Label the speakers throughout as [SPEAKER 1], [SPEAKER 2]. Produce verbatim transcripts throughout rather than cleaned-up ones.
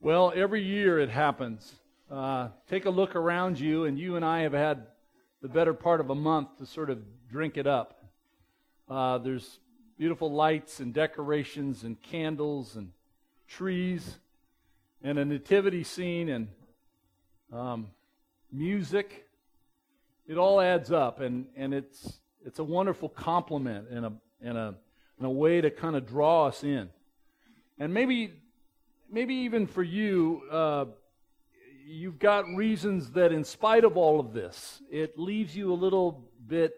[SPEAKER 1] Well, every year it happens. Uh, take a look around you, and you and I have had the better part of a month to sort of drink it up. Uh, there's beautiful lights and decorations and candles and trees and a nativity scene and um, music. It all adds up, and, and it's it's a wonderful compliment and a and a and a way to kind of draw us in. And maybe maybe even for you, uh, you've got reasons that in spite of all of this, it leaves you a little bit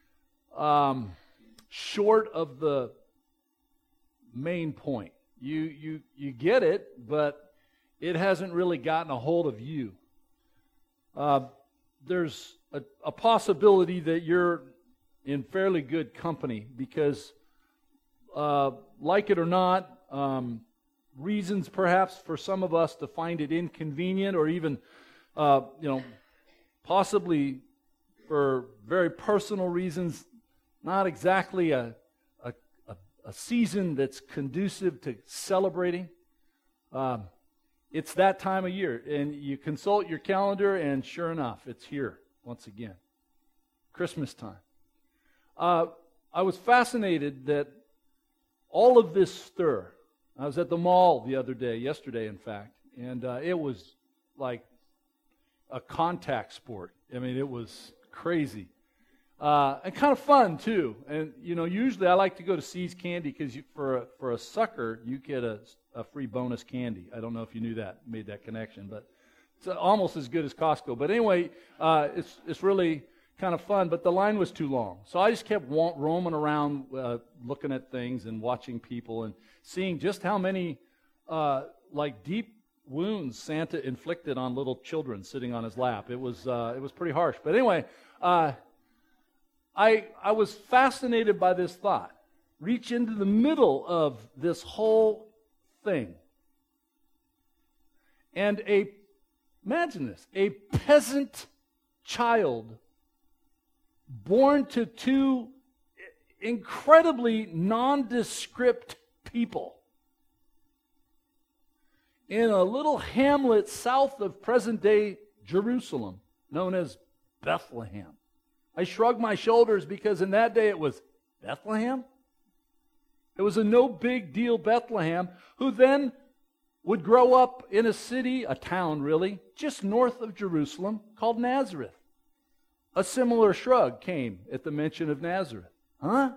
[SPEAKER 1] um, short of the main point. You you you get it, but it hasn't really gotten a hold of you. Uh, there's a, a possibility that you're in fairly good company because, uh, like it or not, um, reasons perhaps for some of us to find it inconvenient, or even, uh, you know, possibly for very personal reasons, not exactly a a, a, a season that's conducive to celebrating. Um, it's that time of year, and you consult your calendar, and sure enough, it's here once again. Christmas time. Uh, I was fascinated that all of this stir. I was at the mall the other day, yesterday in fact, and uh, it was like a contact sport. I mean, it was crazy. Uh, and kind of fun, too. And, you know, usually I like to go to See's Candy because for a, for a sucker, you get a, a free bonus candy. I don't know if you knew that, made that connection, but it's almost as good as Costco. But anyway, uh, it's it's really kind of fun, but the line was too long. So I just kept wa- roaming around uh, looking at things and watching people and seeing just how many, uh, like, deep wounds Santa inflicted on little children sitting on his lap. It was uh, it was pretty harsh. But anyway, uh, I I was fascinated by this thought. Reach into the middle of this whole thing. And a, imagine this, a peasant child born to two incredibly nondescript people in a little hamlet south of present-day Jerusalem, known as Bethlehem. I shrugged my shoulders because in that day it was Bethlehem. It was a no big deal Bethlehem, who then would grow up in a city, a town really, just north of Jerusalem called Nazareth. A similar shrug came at the mention of Nazareth. Huh?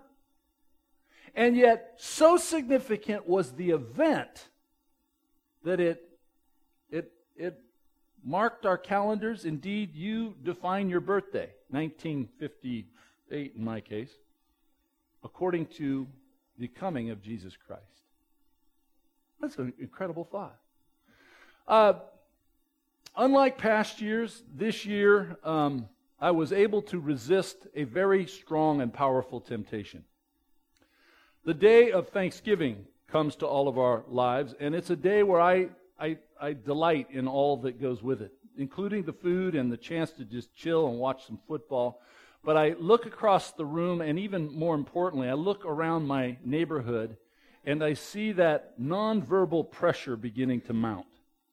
[SPEAKER 1] And yet, so significant was the event that it it it marked our calendars. Indeed, you define your birthday, nineteen fifty-eight in my case, according to the coming of Jesus Christ. That's an incredible thought. Uh, unlike past years, this year um, I was able to resist a very strong and powerful temptation. The day of Thanksgiving comes to all of our lives, and it's a day where I, I, I delight in all that goes with it, including the food and the chance to just chill and watch some football. But I look across the room, and even more importantly, I look around my neighborhood, and I see that nonverbal pressure beginning to mount.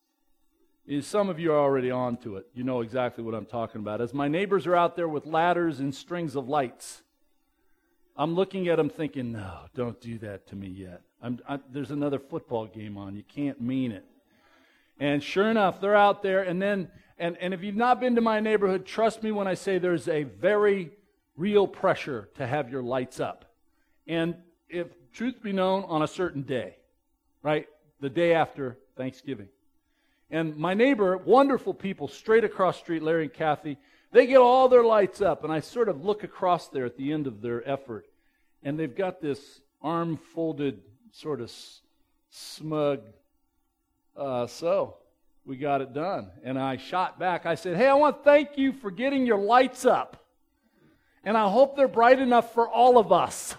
[SPEAKER 1] Some of you are already on to it. You know exactly what I'm talking about. As my neighbors are out there with ladders and strings of lights, I'm looking at them thinking, no, don't do that to me yet. I'm, I, there's another football game on. You can't mean it. And sure enough, they're out there. And then, and, and if you've not been to my neighborhood, trust me when I say there's a very real pressure to have your lights up. And if truth be known, on a certain day, right? The day after Thanksgiving. And my neighbor, wonderful people, straight across the street, Larry and Kathy, they get all their lights up, and I sort of look across there at the end of their effort, and they've got this arm-folded, sort of smug, uh, so we got it done. And I shot back. I said, hey, I want to thank you for getting your lights up, and I hope they're bright enough for all of us.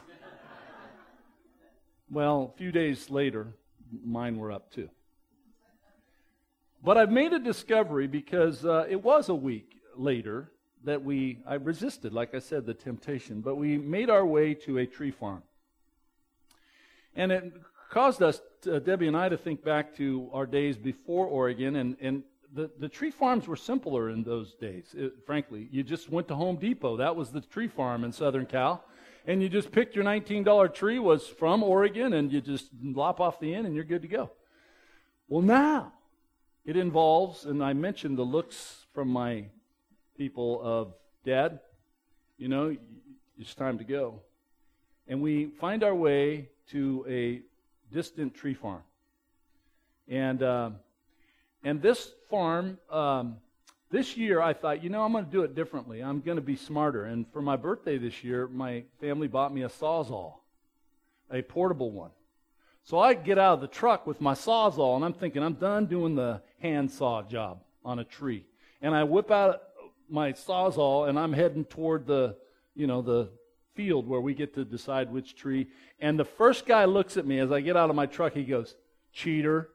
[SPEAKER 1] Well, a few days later, mine were up too. But I've made a discovery because uh, it was a week later that we, I resisted, like I said, the temptation, but we made our way to a tree farm. And it caused us, uh, Debbie and I, to think back to our days before Oregon, and, and the, the tree farms were simpler in those days, it, frankly. You just went to Home Depot. That was the tree farm in Southern Cal. And you just picked your nineteen dollar tree, was from Oregon, and you just lop off the end and you're good to go. Well, now it involves, and I mentioned the looks from my people of, Dad, you know, it's time to go. And we find our way to a distant tree farm. And uh, and this farm, um, this year I thought, you know, I'm going to do it differently. I'm going to be smarter. And for my birthday this year, my family bought me a Sawzall, a portable one. So I get out of the truck with my Sawzall, and I'm thinking, I'm done doing the hand saw job on a tree. And I whip out my Sawzall, and I'm heading toward the, you know, the field where we get to decide which tree. And the first guy looks at me as I get out of my truck. He goes, "Cheater."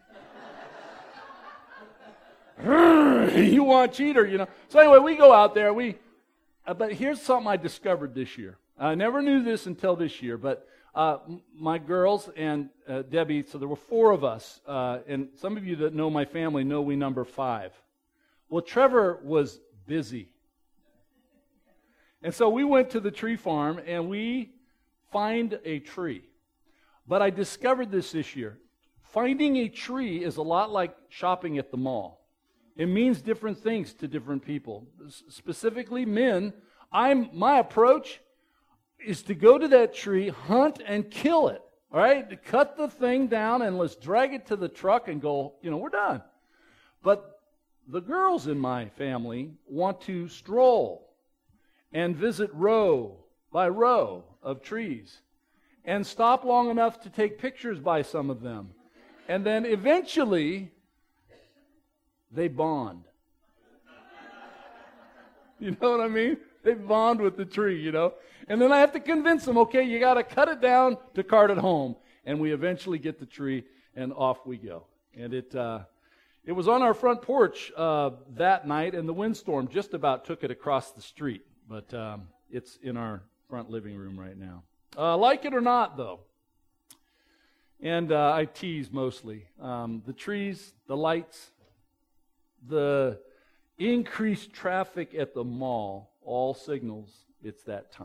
[SPEAKER 1] You want cheater, you know. So anyway, we go out there. We, uh, but here's something I discovered this year. I never knew this until this year, but uh, my girls and uh, Debbie, so there were four of us, uh, and some of you that know my family know we number five. Well, Trevor was busy. And so we went to the tree farm, and we find a tree. But I discovered this this year. Finding a tree is a lot like shopping at the mall. It means different things to different people. S- specifically, men, I'm my approach is to go to that tree, hunt, and kill it. All right? To cut the thing down, and let's drag it to the truck and go, you know, we're done. But the girls in my family want to stroll and visit row by row of trees and stop long enough to take pictures by some of them. And then eventually, they bond. You know what I mean? They bond with the tree, you know. And then I have to convince them, okay, you got to cut it down to cart it home. And we eventually get the tree, and off we go. And it uh, it was on our front porch uh, that night, and the windstorm just about took it across the street. But um, it's in our front living room right now. Uh, like it or not, though. And uh, I tease mostly. Um, the trees, the lights, the increased traffic at the mall, all signals it's that time.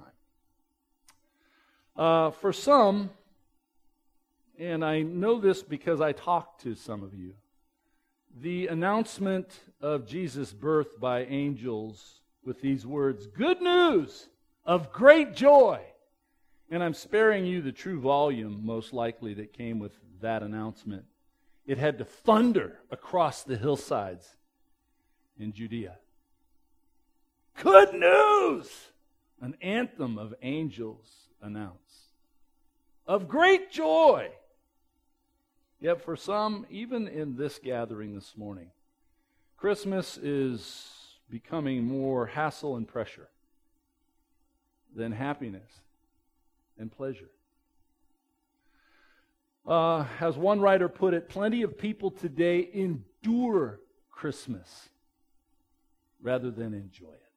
[SPEAKER 1] Uh, for some, and I know this because I talked to some of you, the announcement of Jesus' birth by angels with these words, "Good news of great joy." And I'm sparing you the true volume, most likely, that came with that announcement. It had to thunder across the hillsides in Judea. Good news! An anthem of angels announce. Of great joy! Yet for some, even in this gathering this morning, Christmas is becoming more hassle and pressure than happiness and pleasure. Uh, as one writer put it, plenty of people today endure Christmas rather than enjoy it.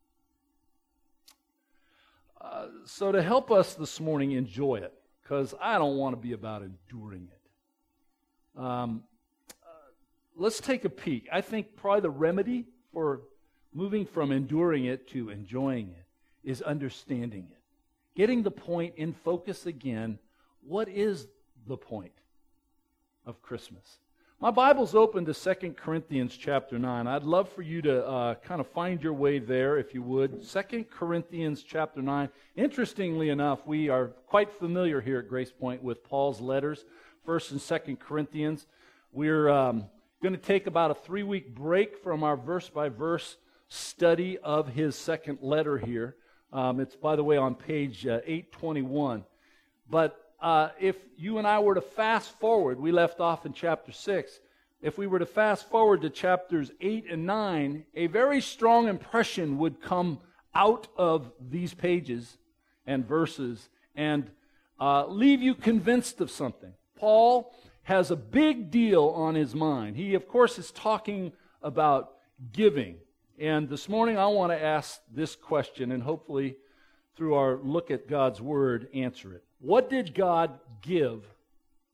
[SPEAKER 1] Uh, so to help us this morning enjoy it, because I don't want to be about enduring it, um, uh, let's take a peek. I think probably the remedy for moving from enduring it to enjoying it is understanding it. Getting the point in focus again. What is the point of Christmas? My Bible's open to Second Corinthians chapter nine. I'd love for you to uh, kind of find your way there, if you would. Second Corinthians chapter nine. Interestingly enough, we are quite familiar here at Grace Point with Paul's letters, First and Second Corinthians. We're um, going to take about a three-week break from our verse-by-verse study of his second letter here. Um, it's, by the way, on page uh, eight twenty-one. But Uh, if you and I were to fast forward, we left off in chapter six. If we were to fast forward to chapters eight and nine, a very strong impression would come out of these pages and verses and uh, leave you convinced of something. Paul has a big deal on his mind. He, of course, is talking about giving. And this morning I want to ask this question, and hopefully through our look at God's Word, answer it. What did God give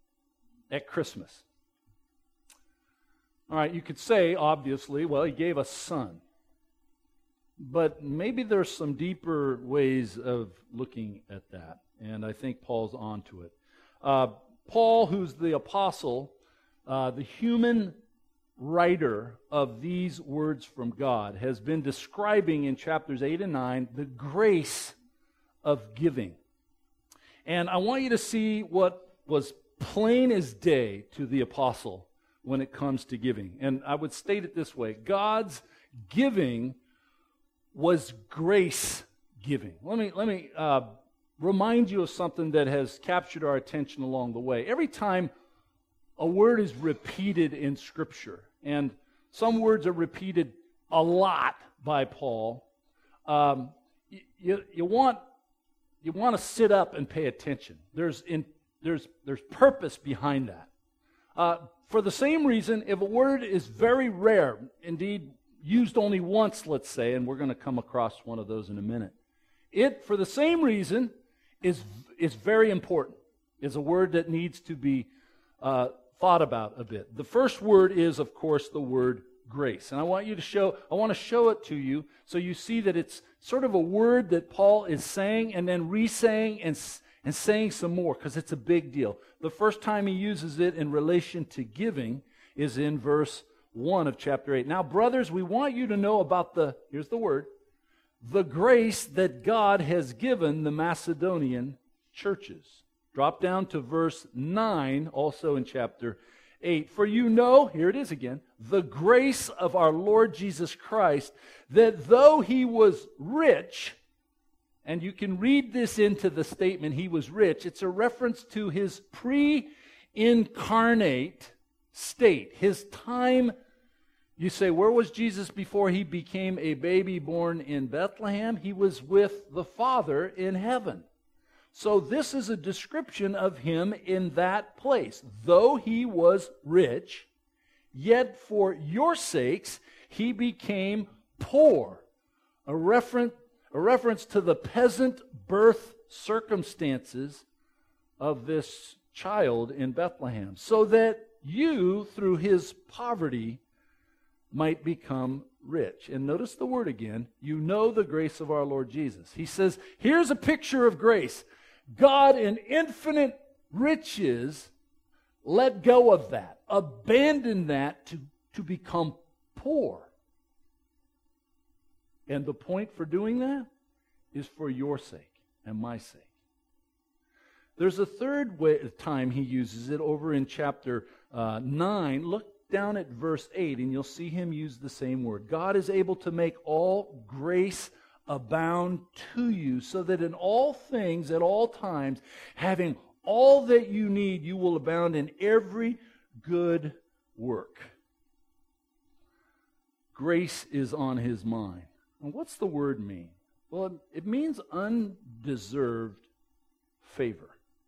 [SPEAKER 1] at Christmas? All right, you could say, obviously, well, he gave us Son. But maybe there's some deeper ways of looking at that, and I think Paul's onto it. Uh, Paul, who's the apostle, uh, the human writer of these words from God, has been describing in chapters eight and nine the grace of giving. And I want you to see what was plain as day to the apostle when it comes to giving. And I would state it this way: God's giving was grace giving. Let me let me uh, remind you of something that has captured our attention along the way. Every time a word is repeated in Scripture, and some words are repeated a lot by Paul, um, you, you, you want you want to sit up and pay attention. There's in, there's there's purpose behind that. Uh, for the same reason, if a word is very rare, indeed used only once, let's say, and we're going to come across one of those in a minute, it, for the same reason, is is very important. Is a word that needs to be uh, thought about a bit. The first word is, of course, the word grace, and I want you to show. I want to show it to you so you see that it's sort of a word that Paul is saying and then re-saying and and saying some more, because it's a big deal. The first time he uses it in relation to giving is in verse one of chapter eight. Now, brothers, we want you to know about the, here's the word, the grace that God has given the Macedonian churches. Drop down to verse nine, also in chapter eight. For you know, here it is again, the grace of our Lord Jesus Christ, that though he was rich, and you can read this into the statement, he was rich, it's a reference to his pre-incarnate state, his time. You say, where was Jesus before he became a baby born in Bethlehem? He was with the Father in heaven. So this is a description of him in that place. Though he was rich, yet for your sakes he became poor. A reference, a reference to the peasant birth circumstances of this child in Bethlehem, so that you, through his poverty, might become rich. And notice the word again, you know the grace of our Lord Jesus. He says, here's a picture of grace. God in infinite riches let go of that, abandoned that to, to become poor. And the point for doing that is for your sake and my sake. There's a third way, time he uses it over in chapter uh, nine. Look down at verse eight and you'll see him use the same word. God is able to make all grace abound to you, so that in all things, at all times, having all that you need, you will abound in every good work. Grace is on his mind. And what's the word mean? Well, it, it means undeserved favor.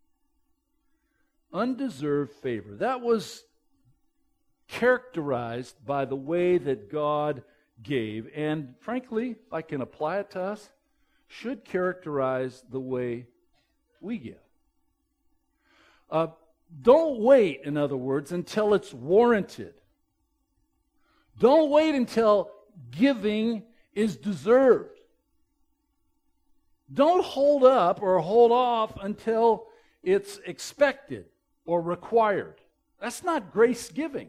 [SPEAKER 1] Undeserved favor. That was characterized by the way that God gave, and frankly, if I can apply it to us, should characterize the way we give. Uh, don't wait, in other words, until it's warranted. Don't wait until giving is deserved. Don't hold up or hold off until it's expected or required. That's not grace giving.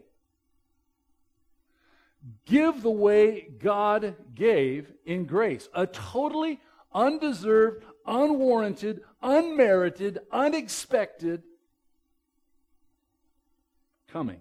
[SPEAKER 1] Give the way God gave in grace. A totally undeserved, unwarranted, unmerited, unexpected coming.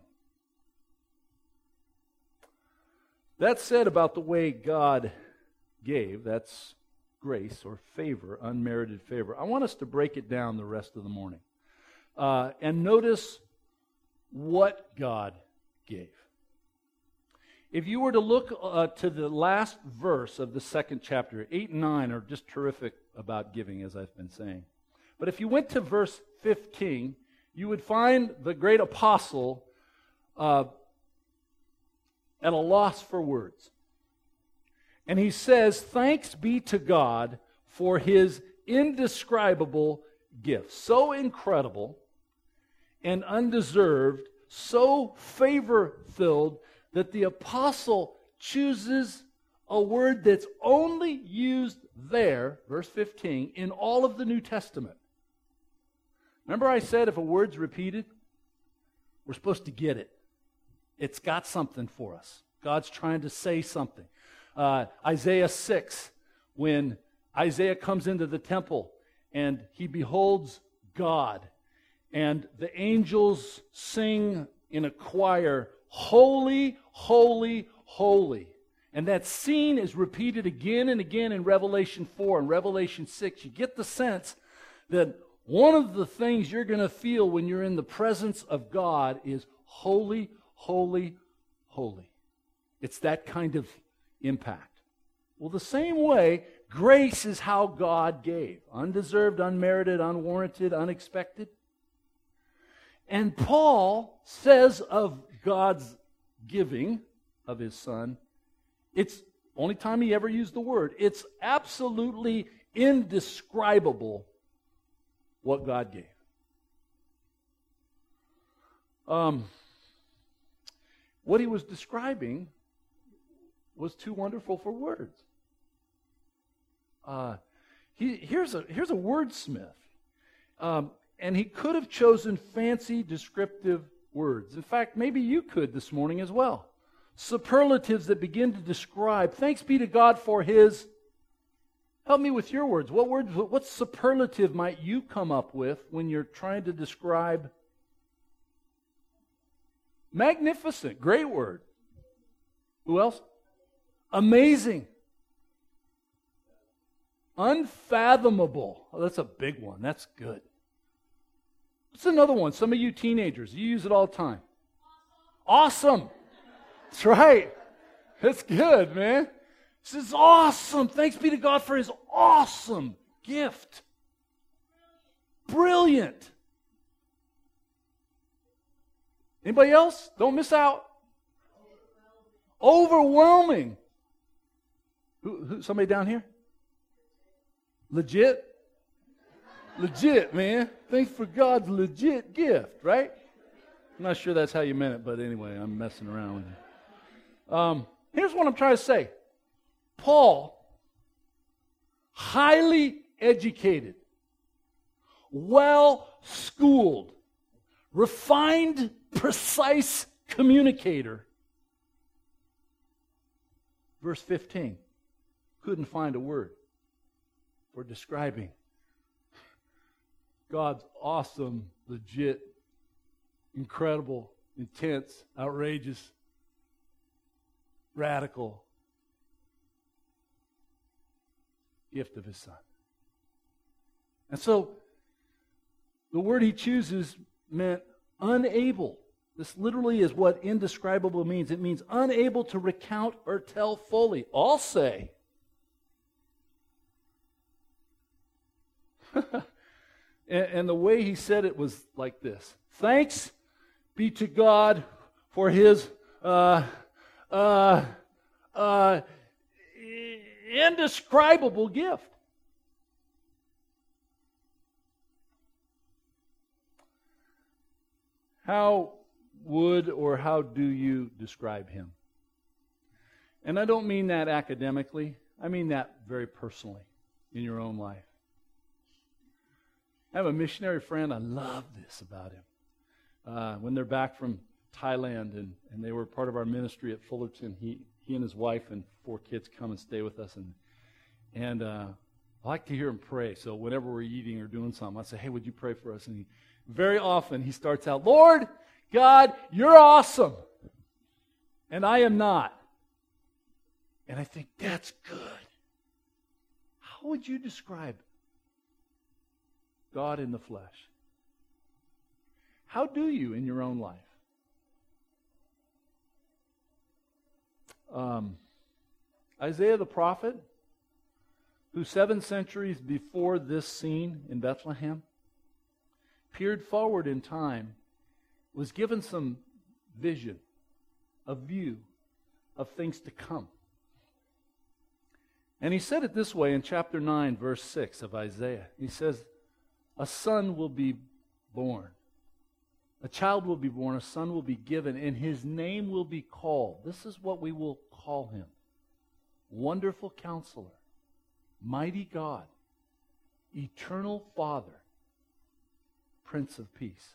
[SPEAKER 1] That said about the way God gave, that's grace or favor, unmerited favor. I want us to break it down the rest of the morning. Uh, and notice what God gave. If you were to look uh, to the last verse of the second chapter, eight and nine are just terrific about giving, as I've been saying. But if you went to verse fifteen, you would find the great apostle uh, at a loss for words. And he says, thanks be to God for his indescribable gift. So incredible, and undeserved, so favor-filled that the apostle chooses a word that's only used there, verse fifteen, in all of the New Testament. Remember I said if a word's repeated, we're supposed to get it. It's got something for us. God's trying to say something. Uh, Isaiah six, when Isaiah comes into the temple and he beholds God, and the angels sing in a choir, "Holy, holy, holy." And that scene is repeated again and again in Revelation four and Revelation six. You get the sense that one of the things you're going to feel when you're in the presence of God is holy, holy, holy. It's that kind of impact. Well, the same way, grace is how God gave. Undeserved, unmerited, unwarranted, unexpected. And Paul says of God's giving of his Son, it's only time he ever used the word, it's absolutely indescribable what God gave. Um, what he was describing was too wonderful for words. Uh, he, here's a here's a wordsmith, um, and he could have chosen fancy descriptive words. In fact, maybe you could this morning as well. Superlatives that begin to describe. Thanks be to God for His. Help me with your words. What words? What superlative might you come up with when you're trying to describe? Magnificent, great word. Who else? Amazing. Unfathomable. Oh, that's a big one. That's good. What's another one? Some of you teenagers, you use it all the time. Awesome. That's right. That's good, man. This is awesome. Thanks be to God for His awesome gift. Brilliant. Anybody else? Don't miss out. Overwhelming. Who, who, somebody down here? Legit? Legit, man. Thanks for God's legit gift, right? I'm not sure that's how you meant it, but anyway, I'm messing around with it. Um, here's what I'm trying to say. Paul, highly educated, well-schooled, refined, precise communicator, verse fifteen, couldn't find a word for describing God's awesome, legit, incredible, intense, outrageous, radical gift of His Son. And so, the word he chooses meant unable. This literally is what indescribable means. It means unable to recount or tell fully. I'll say. and, and the way he said it was like this. Thanks be to God for His uh, uh, uh, indescribable gift. How would or how do you describe Him? And I don't mean that academically. I mean that very personally in your own life. I have a missionary friend. I love this about him. Uh, when they're back from Thailand and, and they were part of our ministry at Fullerton, he he and his wife and four kids come and stay with us. And and uh, I like to hear him pray. So whenever we're eating or doing something, I say, hey, would you pray for us? And he, very often he starts out, Lord God, you're awesome. And I am not. And I think, that's good. How would you describe God in the flesh? How do you in your own life? Um, Isaiah the prophet, who seven centuries before this scene in Bethlehem, peered forward in time, was given some vision, a view of things to come. And he said it this way in chapter nine, verse six of Isaiah. He says, a son will be born. A child will be born, a son will be given, and his name will be called. This is what we will call him. Wonderful Counselor, Mighty God, Eternal Father, Prince of Peace.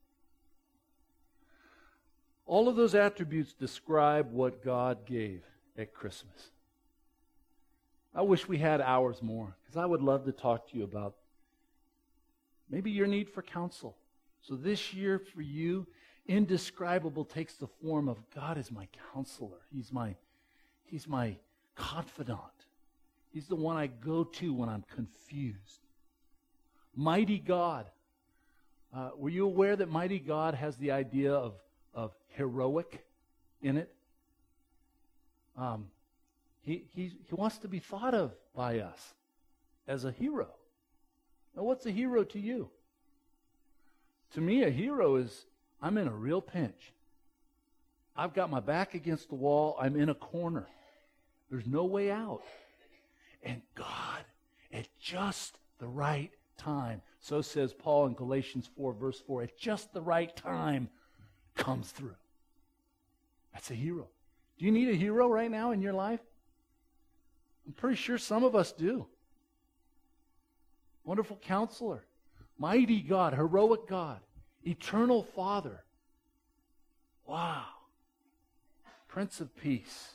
[SPEAKER 1] All of those attributes describe what God gave at Christmas. I wish we had hours more, because I would love to talk to you about maybe your need for counsel. So this year for you, indescribable takes the form of God is my counselor. He's my, he's my confidant. He's the one I go to when I'm confused. Mighty God. Uh, were you aware that Mighty God has the idea of, of heroic in it? Um, he, he, he wants to be thought of by us as a hero. Now, what's a hero to you? To me, a hero is, I'm in a real pinch. I've got my back against the wall. I'm in a corner. There's no way out. And God, at just the right time, so says Paul in Galatians four, verse four, at just the right time, comes through. That's a hero. Do you need a hero right now in your life? I'm pretty sure some of us do. Wonderful Counselor, Mighty God, heroic God, Eternal Father. Wow. Prince of Peace.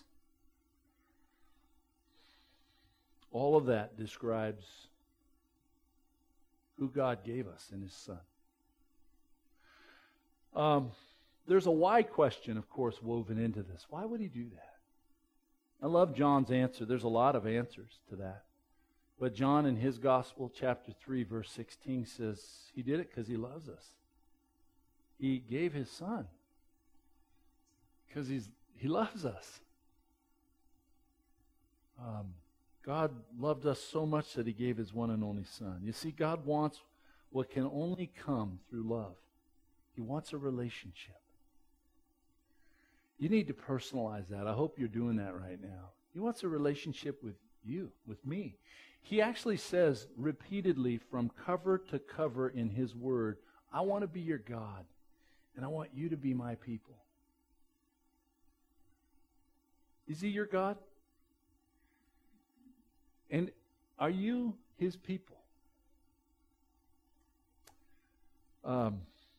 [SPEAKER 1] All of that describes who God gave us in His Son. Um, there's a why question, of course, woven into this. Why would He do that? I love John's answer. There's a lot of answers to that. But John in his Gospel, chapter three, verse sixteen says He did it because He loves us. He gave His Son because He's He loves us. Um, God loved us so much that He gave His one and only Son. You see, God wants what can only come through love. He wants a relationship. You need to personalize that. I hope you're doing that right now. He wants a relationship with you, with me. He actually says repeatedly from cover to cover in His Word, I want to be your God, and I want you to be my people. Is He your God? And are you His people? Um,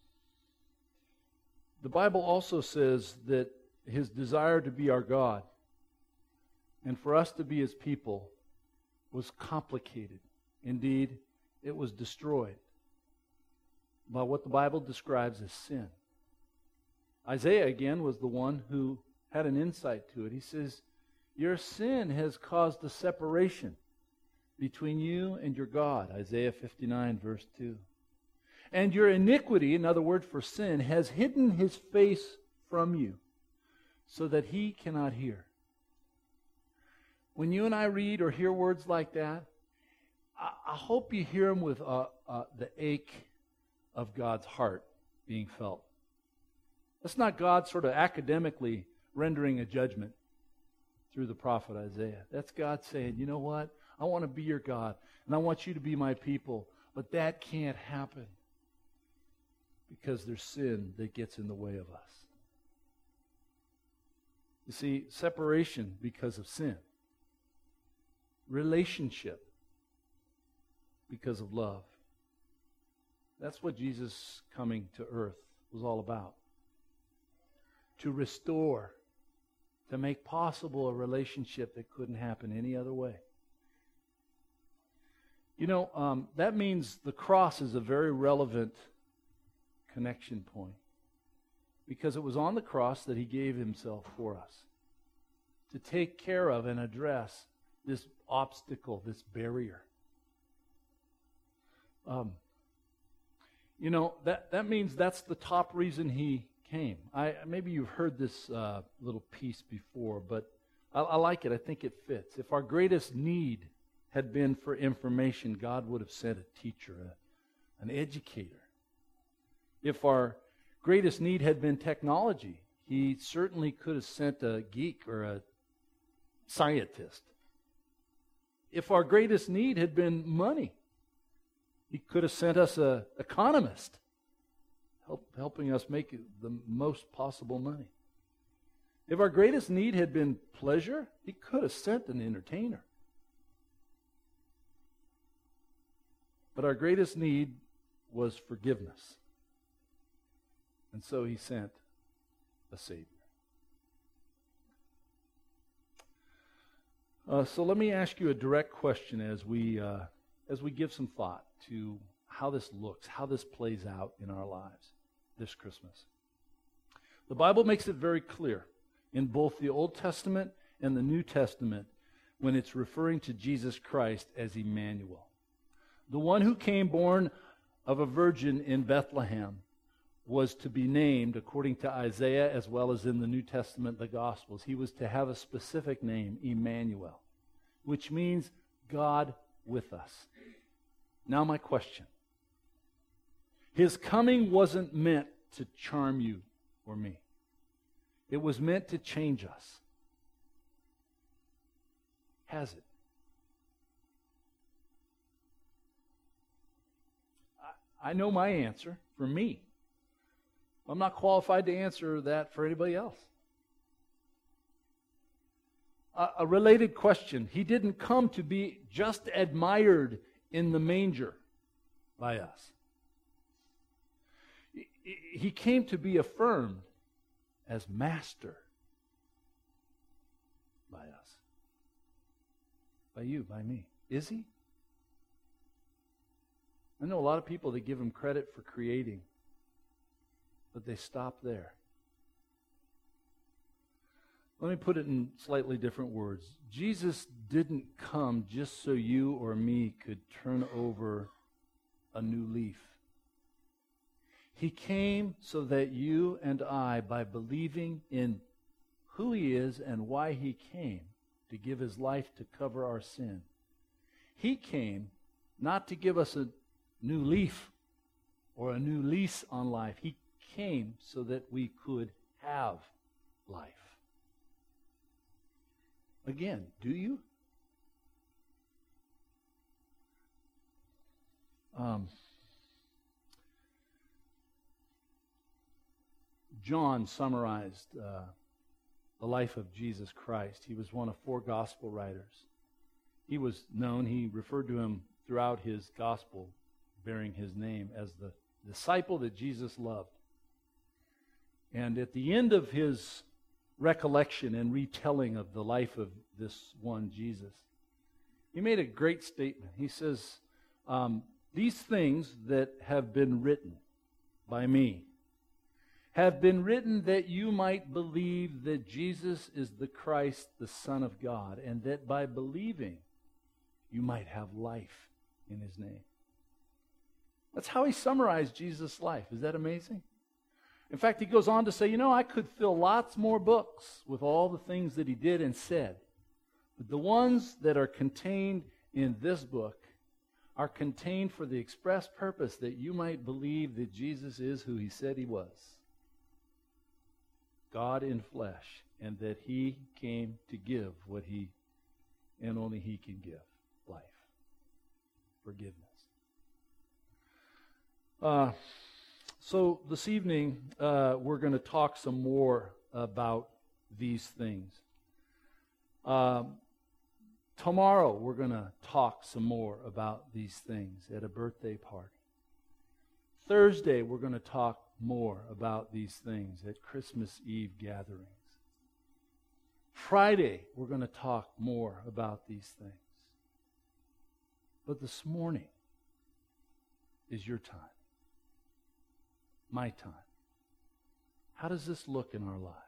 [SPEAKER 1] the Bible also says that His desire to be our God and for us to be His people was complicated. Indeed, it was destroyed by what the Bible describes as sin. Isaiah, again, was the one who had an insight to it. He says, your sin has caused a separation between you and your God. Isaiah fifty-nine, verse two. And your iniquity, another word for sin, has hidden His face from you so that He cannot hear. When you and I read or hear words like that, I, I hope you hear them with uh, uh, the ache of God's heart being felt. That's not God sort of academically rendering a judgment through the prophet Isaiah. That's God saying, you know what? I want to be your God, and I want you to be my people, but that can't happen because there's sin that gets in the way of us. You see, separation because of sin. Relationship because of love. That's what Jesus coming to earth was all about. To restore, to make possible a relationship that couldn't happen any other way. You know, um, that means the cross is a very relevant connection point. Because it was on the cross that He gave Himself for us. To take care of and address this obstacle, this barrier. Um, you know, that, that means that's the top reason He came. I, maybe you've heard this uh, little piece before, but I, I like it. I think it fits. If our greatest need had been for information, God would have sent a teacher, a, an educator. If our greatest need had been technology, He certainly could have sent a geek or a scientist. If our greatest need had been money, He could have sent us an economist, help, helping us make the most possible money. If our greatest need had been pleasure, he could have sent an entertainer. But our greatest need was forgiveness. And so he sent a Savior. Uh, so let me ask you a direct question as we uh, as we give some thought to how this looks, how this plays out in our lives this Christmas. The Bible makes it very clear in both the Old Testament and the New Testament when it's referring to Jesus Christ as Emmanuel. The one who came born of a virgin in Bethlehem was to be named, according to Isaiah as well as in the New Testament, the Gospels. He was to have a specific name, Emmanuel, which means God with us. Now my question. His coming wasn't meant to charm you or me. It was meant to change us. Has it? I, I know my answer for me. I'm not qualified to answer that for anybody else. A, a related question. He didn't come to be just admired in the manger by us. He, he came to be affirmed as master by us. By you, by me. Is he? I know a lot of people that give him credit for creating, but they stop there. Let me put it in slightly different words. Jesus didn't come just so you or me could turn over a new leaf. He came so that you and I, by believing in who he is and why he came, to give his life to cover our sin. He came not to give us a new leaf or a new lease on life. He came so that we could have life. Again, do you? Um, John summarized uh, the life of Jesus Christ. He was one of four gospel writers. He was known, he referred to him throughout his gospel, bearing his name, as the disciple that Jesus loved. And at the end of his recollection and retelling of the life of this one Jesus, he made a great statement. He says, um, these things that have been written by me have been written that you might believe that Jesus is the Christ, the Son of God, and that by believing you might have life in his name. That's how he summarized Jesus' life. Is that amazing? In fact, he goes on to say, you know, I could fill lots more books with all the things that he did and said. But the ones that are contained in this book are contained for the express purpose that you might believe that Jesus is who he said he was. God in flesh, and that he came to give what he, and only he can give, life, forgiveness. Uh, so this evening, uh, we're going to talk some more about these things. Uh, tomorrow, we're going to talk some more about these things at a birthday party. Thursday, we're going to talk more about these things at Christmas Eve gatherings. Friday, we're going to talk more about these things. But this morning is your time. My time. How does this look in our lives?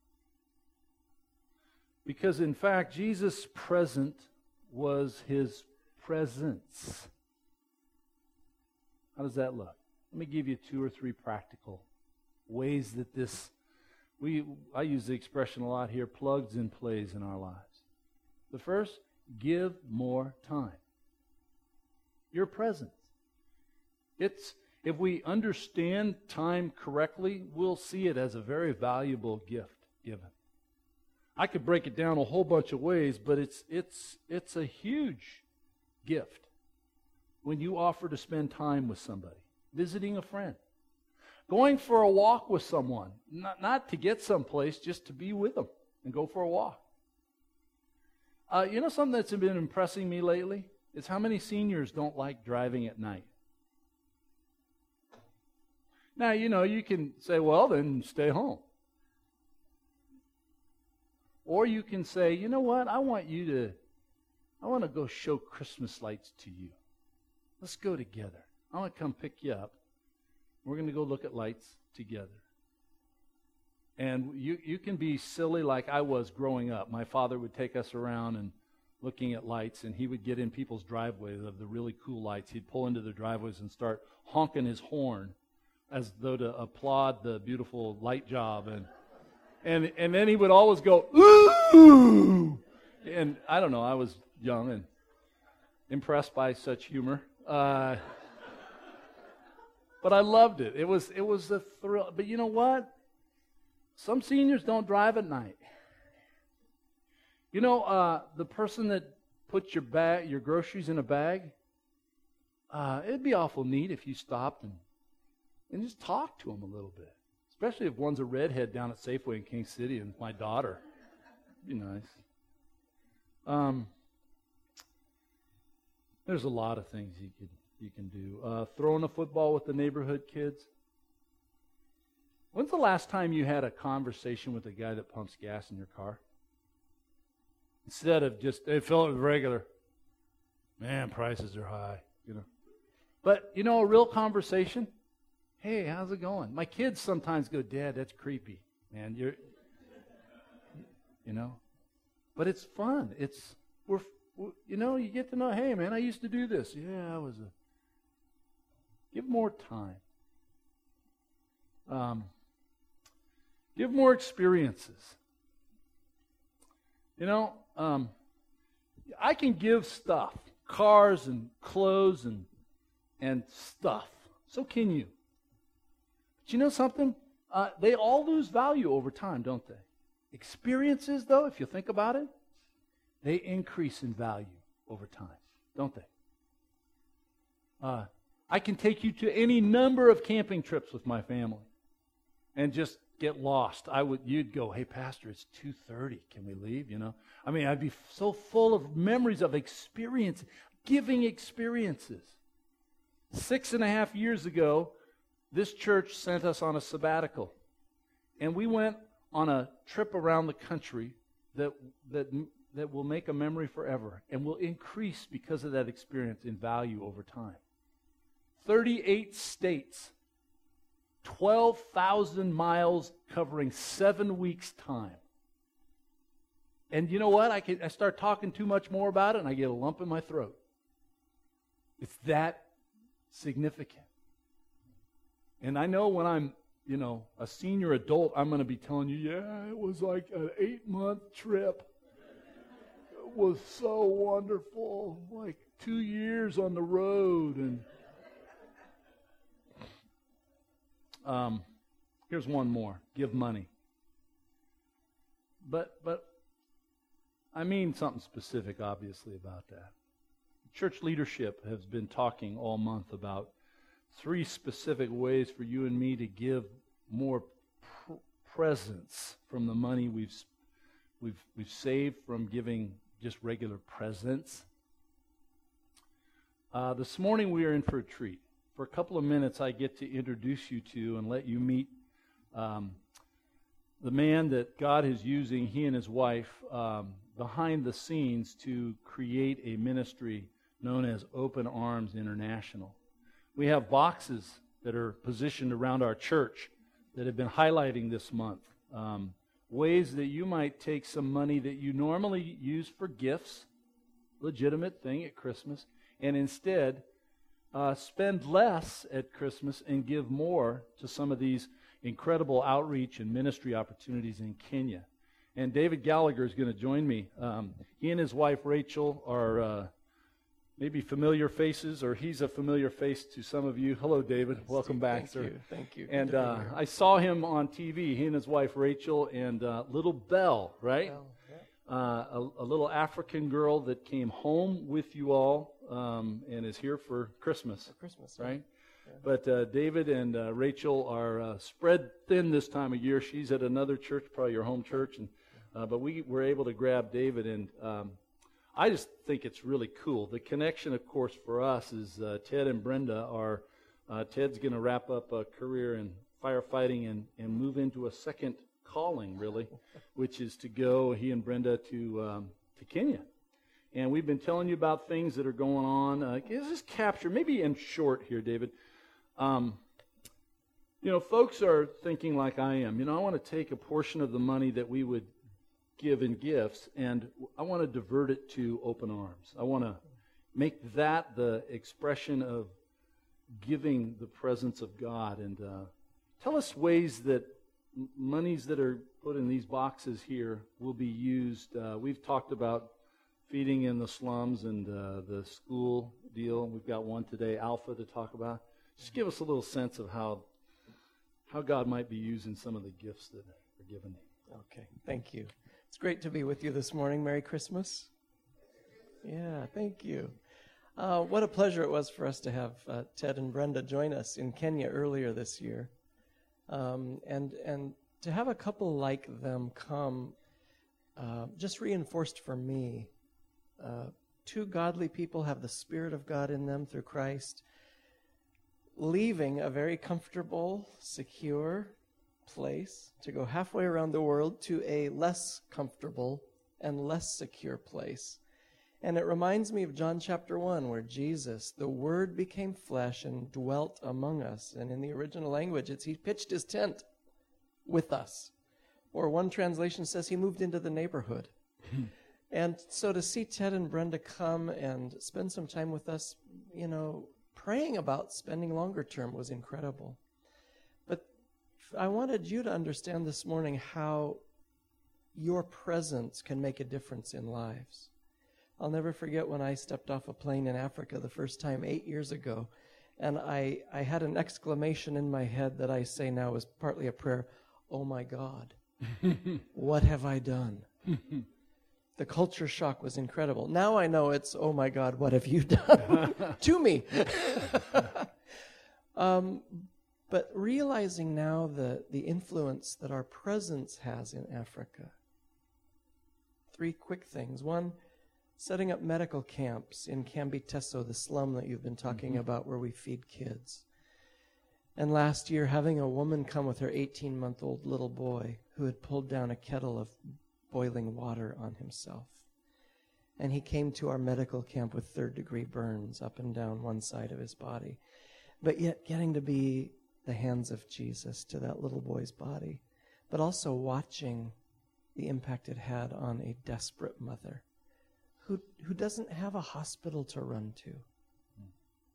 [SPEAKER 1] Because in fact, Jesus' present was his presence. How does that look? Let me give you two or three practical ways that this, we I use the expression a lot here, plugs and plays in our lives. The first, give more time. Your presence. It's, if we understand time correctly, we'll see it as a very valuable gift given. I could break it down a whole bunch of ways, but it's it's it's a huge gift when you offer to spend time with somebody. Visiting a friend. Going for a walk with someone, not, not to get someplace, just to be with them and go for a walk. Uh, you know something that's been impressing me lately? Is how many seniors don't like driving at night. Now, you know, you can say, well, then stay home. Or you can say, you know what, I want you to, I want to go show Christmas lights to you. Let's go together. I want to come pick you up. We're going to go look at lights together. And you, you can be silly like I was growing up. My father would take us around and looking at lights, and he would get in people's driveways of the really cool lights. He'd pull into their driveways and start honking his horn as though to applaud the beautiful light job. And and and then he would always go, ooh! And I don't know, I was young and impressed by such humor. Uh, but I loved it. It was it was a thrill. But you know what? Some seniors don't drive at night. You know, uh, the person that puts your bag, your groceries in a bag, uh, it'd be awful neat if you stopped and, and just talked to them a little bit. Especially if one's a redhead down at Safeway in King City and my daughter. It'd be nice. Um, there's a lot of things you could you can do. Uh, throwing a football with the neighborhood kids. When's the last time you had a conversation with a guy that pumps gas in your car? Instead of just, hey, fill it with regular. Man, prices are high, you know. But, you know, a real conversation. Hey, how's it going? My kids sometimes go, Dad, that's creepy. Man, you're, you know. But it's fun. It's, we're, we're, you know, you get to know, hey, man, I used to do this. Yeah, I was a, give more time. Um, give more experiences. You know, um, I can give stuff, cars and clothes and and stuff. So can you. But you know something? Uh, they all lose value over time, don't they? Experiences, though, if you think about it, they increase in value over time, don't they? Uh, I can take you to any number of camping trips with my family and just get lost. I would, you'd go, hey, Pastor, it's two thirty. Can we leave? You know, I mean, I'd be so full of memories of experience, giving experiences. Six and a half years ago, this church sent us on a sabbatical, and we went on a trip around the country that that that will make a memory forever and will increase because of that experience in value over time. thirty-eight states. twelve thousand miles covering seven weeks' time. And you know what? I, can, I start talking too much more about it and I get a lump in my throat. It's that significant. And I know when I'm, you know, a senior adult, I'm going to be telling you, yeah, it was like an eight-month trip. It was so wonderful. Like two years on the road and... Um, here's one more. Give money. But but I mean something specific, obviously, about that. Church leadership has been talking all month about three specific ways for you and me to give more pr- presents from the money we've we've we've saved from giving just regular presents. Uh, this morning we are in for a treat. For a couple of minutes, I get to introduce you to and let you meet um, the man that God is using, he and his wife, um, behind the scenes to create a ministry known as Open Arms International. We have boxes that are positioned around our church that have been highlighting this month. Um, ways that you might take some money that you normally use for gifts, legitimate thing at Christmas, and instead Uh, spend less at Christmas and give more to some of these incredible outreach and ministry opportunities in Kenya. And David Gallagher is going to join me. Um, he and his wife Rachel are uh, maybe familiar faces, or he's a familiar face to some of you. Hello, David.
[SPEAKER 2] Thanks,
[SPEAKER 1] Welcome
[SPEAKER 2] Steve.
[SPEAKER 1] back,
[SPEAKER 2] Thank
[SPEAKER 1] sir.
[SPEAKER 2] You. Thank you.
[SPEAKER 1] And uh, I saw him on T V, he and his wife Rachel, and uh, little Belle, right?
[SPEAKER 2] Well, yeah.
[SPEAKER 1] Uh, a, a little African girl that came home with you all um, and is here for Christmas,
[SPEAKER 2] For Christmas,
[SPEAKER 1] right?
[SPEAKER 2] Yeah.
[SPEAKER 1] but uh, David and uh, Rachel are uh, spread thin this time of year. She's at another church, probably your home church, and uh, but we were able to grab David, and um, I just think it's really cool. The connection, of course, for us is uh, Ted and Brenda are. Uh, Ted's going to wrap up a career in firefighting and, and move into a second calling, really, which is to go, he and Brenda, to um, to Kenya. And we've been telling you about things that are going on. Uh, just capture, maybe in short here, David. Um, you know, folks are thinking like I am. You know, I want to take a portion of the money that we would give in gifts, and I want to divert it to Open Arms. I want to make that the expression of giving the presence of God. And uh, tell us ways that m- monies that are put in these boxes here will be used. Uh, we've talked about feeding in the slums and uh, the school deal. We've got one today, Alpha, to talk about. Just give us a little sense of how how God might be using some of the gifts that are given.
[SPEAKER 2] Okay, thank you. It's great to be with you this morning. Merry Christmas. Yeah, thank you. Uh, what a pleasure it was for us to have uh, Ted and Brenda join us in Kenya earlier this year. Um, and and to have a couple like them come uh, just reinforced for me. Uh, two godly people have the Spirit of God in them through Christ, leaving a very comfortable, secure place to go halfway around the world to a less comfortable and less secure place. And it reminds me of John chapter one, where Jesus, the Word, became flesh and dwelt among us. And in the original language, it's he pitched his tent with us. Or one translation says he moved into the neighborhood. And so to see Ted and Brenda come and spend some time with us, you know, praying about spending longer term was incredible. But I wanted you to understand this morning how your presence can make a difference in lives. I'll never forget when I stepped off a plane in Africa the first time eight years ago, and I, I had an exclamation in my head that I say now is partly a prayer, "Oh my God, what have I done?" The culture shock was incredible. Now I know it's, "Oh my God, what have you done to me?" um, but realizing now the, the influence that our presence has in Africa. Three quick things. One, setting up medical camps in Kambiteso, the slum that you've been talking mm-hmm. about, where we feed kids. And last year, having a woman come with her eighteen-month-old little boy who had pulled down a kettle of boiling water on himself. And he came to our medical camp with third-degree burns up and down one side of his body. But yet getting to be the hands of Jesus to that little boy's body, but also watching the impact it had on a desperate mother who who doesn't have a hospital to run to. Mm.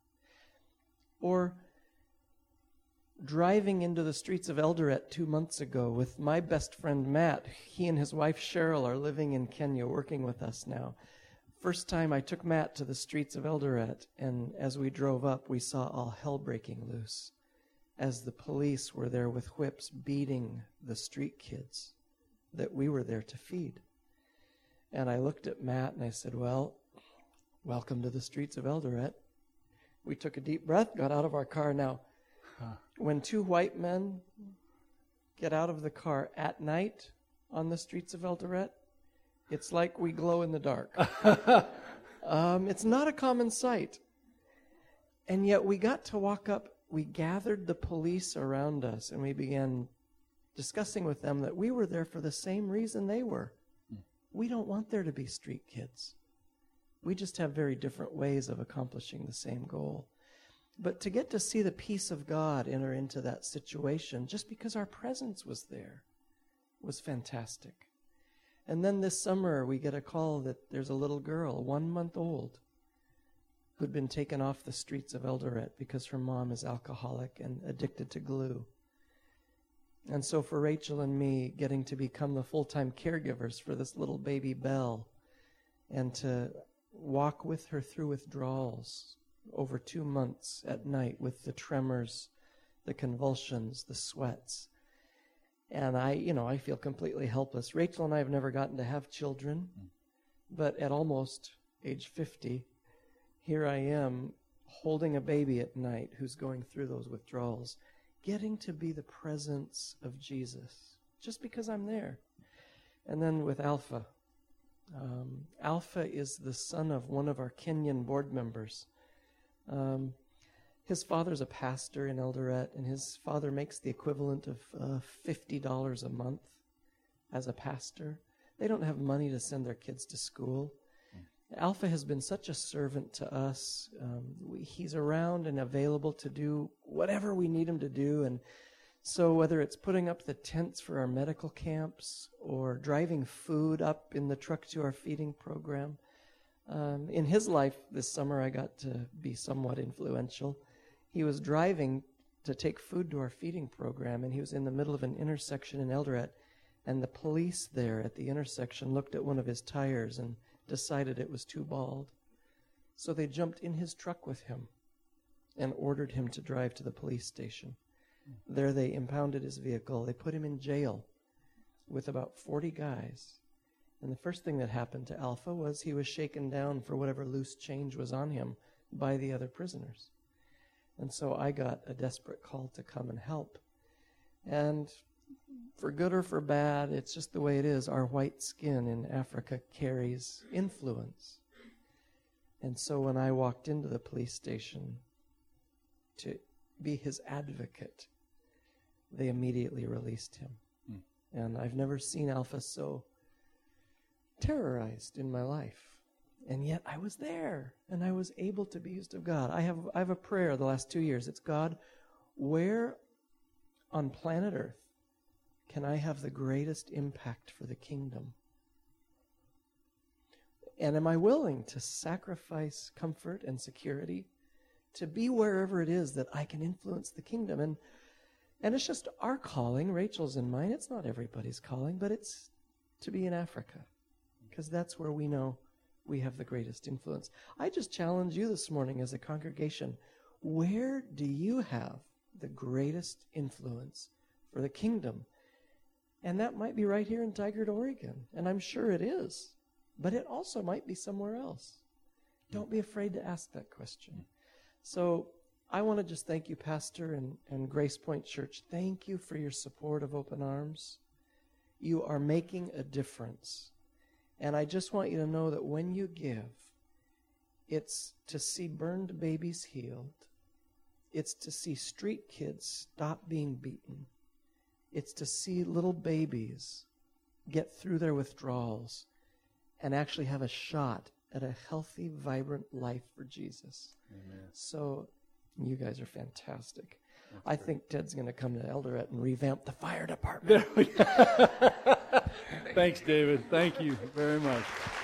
[SPEAKER 2] Or driving into the streets of Eldoret two months ago with my best friend Matt. He and his wife Cheryl are living in Kenya, working with us now. First time I took Matt to the streets of Eldoret, and as we drove up, we saw all hell breaking loose as the police were there with whips beating the street kids that we were there to feed. And I looked at Matt and I said, "Well, welcome to the streets of Eldoret." We took a deep breath, got out of our car. Now, huh. when two white men get out of the car at night on the streets of Eldoret, it's like we glow in the dark. um, it's not a common sight. And yet we got to walk up, we gathered the police around us, and we began discussing with them that we were there for the same reason they were. We don't want there to be street kids. We just have very different ways of accomplishing the same goal. But to get to see the peace of God enter into that situation, just because our presence was there, was fantastic. And then this summer, we get a call that there's a little girl, one month old, who'd been taken off the streets of Eldoret because her mom is alcoholic and addicted to glue. And so for Rachel and me, getting to become the full-time caregivers for this little baby Belle and to walk with her through withdrawals over two months at night with the tremors, the convulsions, the sweats. And I, you know, I feel completely helpless. Rachel and I have never gotten to have children, but at almost age fifty, here I am holding a baby at night who's going through those withdrawals, getting to be the presence of Jesus, just because I'm there. And then with Alpha. Um, Alpha is the son of one of our Kenyan board members. Um, his father's a pastor in Eldoret, and his father makes the equivalent of uh, fifty dollars a month as a pastor. They don't have money to send their kids to school. Mm. Alpha has been such a servant to us. Um, we, he's around and available to do whatever we need him to do, and so whether it's putting up the tents for our medical camps or driving food up in the truck to our feeding program, um, in his life this summer I got to be somewhat influential. He was driving to take food to our feeding program, and he was in the middle of an intersection in Eldoret, and the police there at the intersection looked at one of his tires and decided it was too bald. So they jumped in his truck with him and ordered him to drive to the police station. There they impounded his vehicle. They put him in jail with about forty guys. And the first thing that happened to Alpha was he was shaken down for whatever loose change was on him by the other prisoners. And so I got a desperate call to come and help. And for good or for bad, it's just the way it is. Our white skin in Africa carries influence. And so when I walked into the police station to be his advocate, they immediately released him. Mm. And I've never seen Alpha so terrorized in my life. And yet I was there, and I was able to be used of God. I have I have a prayer the last two years. It's, God, where on planet Earth can I have the greatest impact for the kingdom? And am I willing to sacrifice comfort and security to be wherever it is that I can influence the kingdom? And and it's just our calling, Rachel's and mine. It's not everybody's calling, but it's to be in Africa, because that's where we know we have the greatest influence. I just challenge you this morning as a congregation, where do you have the greatest influence for the kingdom? And that might be right here in Tigard, Oregon, and I'm sure it is, but it also might be somewhere else. Don't be afraid to ask that question. So I want to just thank you, Pastor, and, and Grace Point Church. Thank you for your support of Open Arms. You are making a difference. And I just want you to know that when you give, it's to see burned babies healed. It's to see street kids stop being beaten. It's to see little babies get through their withdrawals and actually have a shot at a healthy, vibrant life for Jesus.
[SPEAKER 1] Amen.
[SPEAKER 2] So you guys are fantastic.
[SPEAKER 1] That's
[SPEAKER 2] I
[SPEAKER 1] great.
[SPEAKER 2] think Ted's going to come to Eldoret and revamp the fire department.
[SPEAKER 1] Thanks, David. Thank you very much.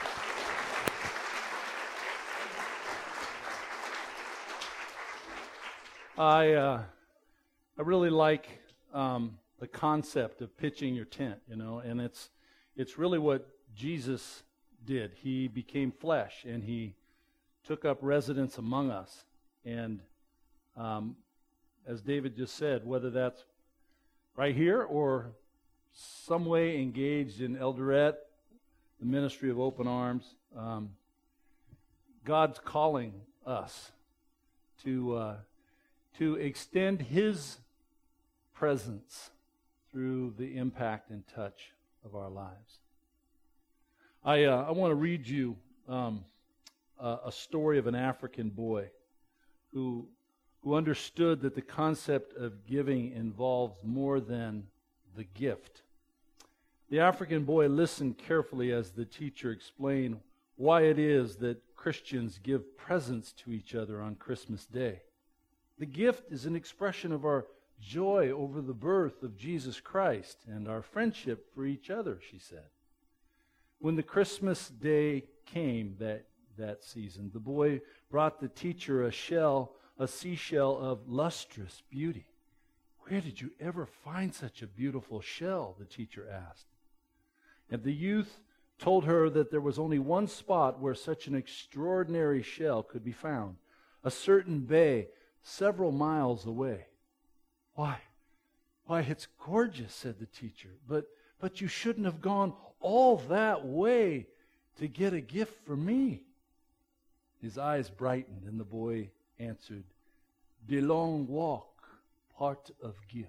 [SPEAKER 1] I uh, I really like um, the concept of pitching your tent, you know, and it's it's really what Jesus did. He became flesh, and he took up residence among us. And um, as David just said, whether that's right here or some way engaged in Eldoret, the ministry of Open Arms, um, God's calling us to uh, to extend His presence through the impact and touch of our lives. I uh, I want to read you um, a, a story of an African boy who who understood that the concept of giving involves more than the gift. The African boy listened carefully as the teacher explained why it is that Christians give presents to each other on Christmas Day. The gift is an expression of our joy over the birth of Jesus Christ and our friendship for each other, she said. When the Christmas day came that, that season, the boy brought the teacher a shell, a seashell of lustrous beauty. "Where did you ever find such a beautiful shell?" the teacher asked. And the youth told her that there was only one spot where such an extraordinary shell could be found, a certain bay several miles away. Why, why, it's gorgeous," said the teacher, but, but you shouldn't have gone all that way to get a gift for me." His eyes brightened, and the boy answered, "The long walk, part of gift."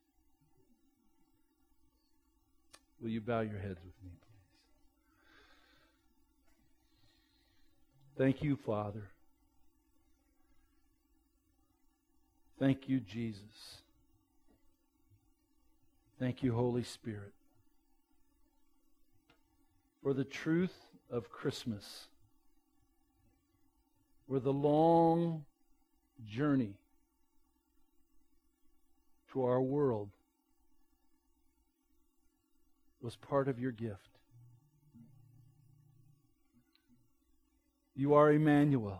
[SPEAKER 1] Will you bow your heads with me, please? Thank you, Father. Thank you, Jesus. Thank you, Holy Spirit, for the truth of Christmas, for the long journey to our world was part of your gift. You are Emmanuel.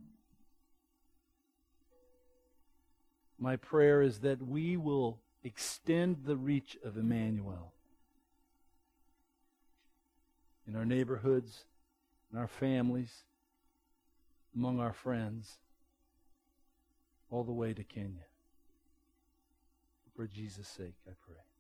[SPEAKER 1] My prayer is that we will extend the reach of Emmanuel in our neighborhoods, in our families, among our friends, all the way to Kenya. For Jesus' sake, I pray.